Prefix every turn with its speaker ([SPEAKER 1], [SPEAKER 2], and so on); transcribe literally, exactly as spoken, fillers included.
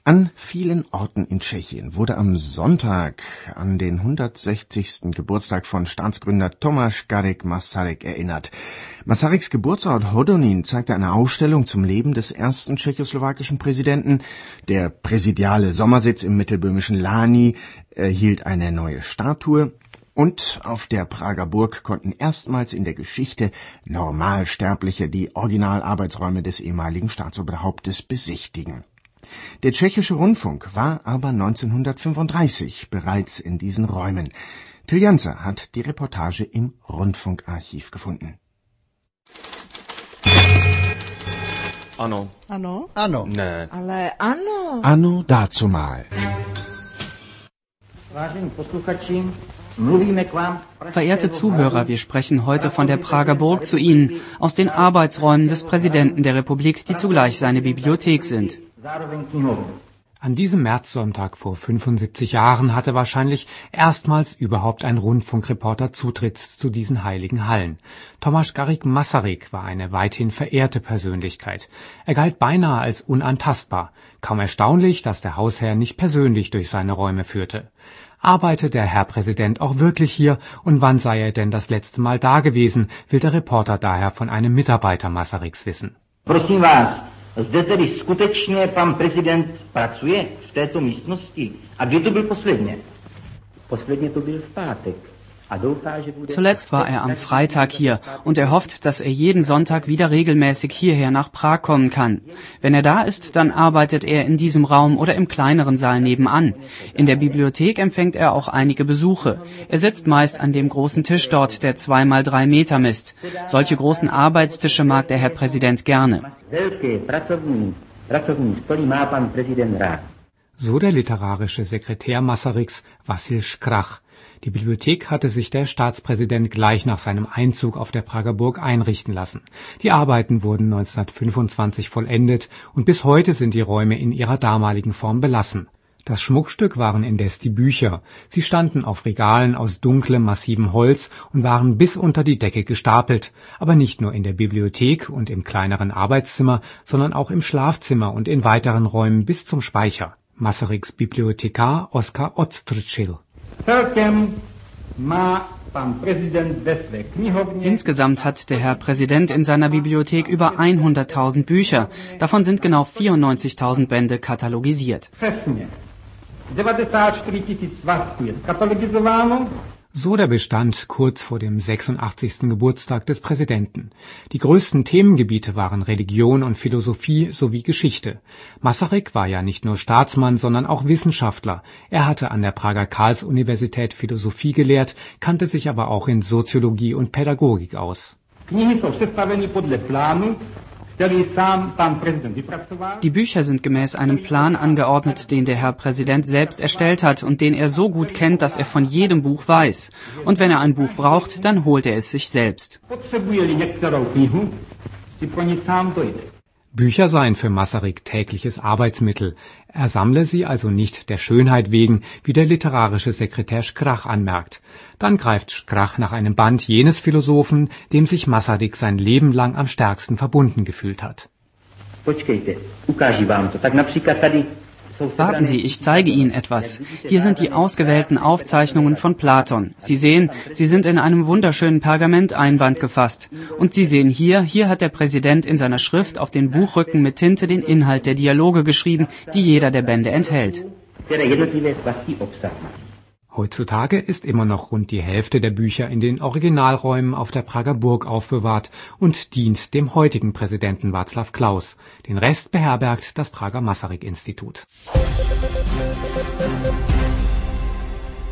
[SPEAKER 1] An vielen Orten in Tschechien wurde am Sonntag an den hundertsechzigsten Geburtstag von Staatsgründer Tomáš Garrigue Masaryk erinnert. Masaryks Geburtsort Hodonín zeigte eine Ausstellung zum Leben des ersten tschechoslowakischen Präsidenten. Der präsidiale Sommersitz im mittelböhmischen Lani erhielt eine neue Statue. Und auf der Prager Burg konnten erstmals in der Geschichte Normalsterbliche die Originalarbeitsräume des ehemaligen Staatsoberhauptes besichtigen. Der tschechische Rundfunk war aber neunzehnhundertfünfunddreißig bereits in diesen Räumen. Till Janzer hat die Reportage im Rundfunkarchiv gefunden.
[SPEAKER 2] Ano.
[SPEAKER 3] Ano?
[SPEAKER 4] Ano.
[SPEAKER 2] Ne.
[SPEAKER 3] Ale ano.
[SPEAKER 4] Ano dazumal.
[SPEAKER 5] Verehrte Zuhörer, wir sprechen heute von der Prager Burg zu Ihnen, aus den Arbeitsräumen des Präsidenten der Republik, die zugleich seine Bibliothek sind.
[SPEAKER 6] An diesem Märzsonntag vor fünfundsiebzig Jahren hatte wahrscheinlich erstmals überhaupt ein Rundfunkreporter Zutritt zu diesen heiligen Hallen. Tomáš Garrigue Masaryk war eine weithin verehrte Persönlichkeit. Er galt beinahe als unantastbar. Kaum erstaunlich, dass der Hausherr nicht persönlich durch seine Räume führte. Arbeitet der Herr Präsident auch wirklich hier und wann sei er denn das letzte Mal da gewesen, will der Reporter daher von einem Mitarbeiter Masaryks wissen.
[SPEAKER 7] Prosím vás, zde tedy skutečně pan prezident pracuje v této místnosti? A kdy to byl posledně? Posledně to byl v pátek.
[SPEAKER 5] Zuletzt war er am Freitag hier und er hofft, dass er jeden Sonntag wieder regelmäßig hierher nach Prag kommen kann. Wenn er da ist, dann arbeitet er in diesem Raum oder im kleineren Saal nebenan. In der Bibliothek empfängt er auch einige Besuche. Er sitzt meist an dem großen Tisch dort, der zwei mal drei Meter misst. Solche großen Arbeitstische mag der Herr Präsident gerne.
[SPEAKER 6] So der literarische Sekretär Masaryks, Wassil Škrach. Die Bibliothek hatte sich der Staatspräsident gleich nach seinem Einzug auf der Prager Burg einrichten lassen. Die Arbeiten wurden neunzehnhundertfünfundzwanzig vollendet und bis heute sind die Räume in ihrer damaligen Form belassen. Das Schmuckstück waren indes die Bücher. Sie standen auf Regalen aus dunklem, massivem Holz und waren bis unter die Decke gestapelt. Aber nicht nur in der Bibliothek und im kleineren Arbeitszimmer, sondern auch im Schlafzimmer und in weiteren Räumen bis zum Speicher. Masaryks Bibliothekar Oskar Ostrčil.
[SPEAKER 5] Insgesamt hat der Herr Präsident in seiner Bibliothek über hunderttausend Bücher. Davon sind genau vierundneunzigtausend Bände katalogisiert.
[SPEAKER 6] So der Bestand kurz vor dem sechsundachtzigsten Geburtstag des Präsidenten. Die größten Themengebiete waren Religion und Philosophie sowie Geschichte. Masaryk war ja nicht nur Staatsmann, sondern auch Wissenschaftler. Er hatte an der Prager Karls-Universität Philosophie gelehrt, kannte sich aber auch in Soziologie und Pädagogik aus.
[SPEAKER 5] Die Bücher sind gemäß einem Plan angeordnet, den der Herr Präsident selbst erstellt hat und den er so gut kennt, dass er von jedem Buch weiß. Und wenn er ein Buch braucht, dann holt er es sich selbst.
[SPEAKER 6] Bücher seien für Masaryk tägliches Arbeitsmittel. Er sammle sie also nicht der Schönheit wegen, wie der literarische Sekretär Škrach anmerkt. Dann greift Škrach nach einem Band jenes Philosophen, dem sich Masaryk sein Leben lang am stärksten verbunden gefühlt hat.
[SPEAKER 5] Warten Sie, ich zeige Ihnen etwas. Hier sind die ausgewählten Aufzeichnungen von Platon. Sie sehen, sie sind in einem wunderschönen Pergamenteinband gefasst. Und Sie sehen hier, hier hat der Präsident in seiner Schrift auf den Buchrücken mit Tinte den Inhalt der Dialoge geschrieben, die jeder der Bände enthält.
[SPEAKER 6] Heutzutage ist immer noch rund die Hälfte der Bücher in den Originalräumen auf der Prager Burg aufbewahrt und dient dem heutigen Präsidenten Václav Klaus. Den Rest beherbergt das Prager Masaryk-Institut.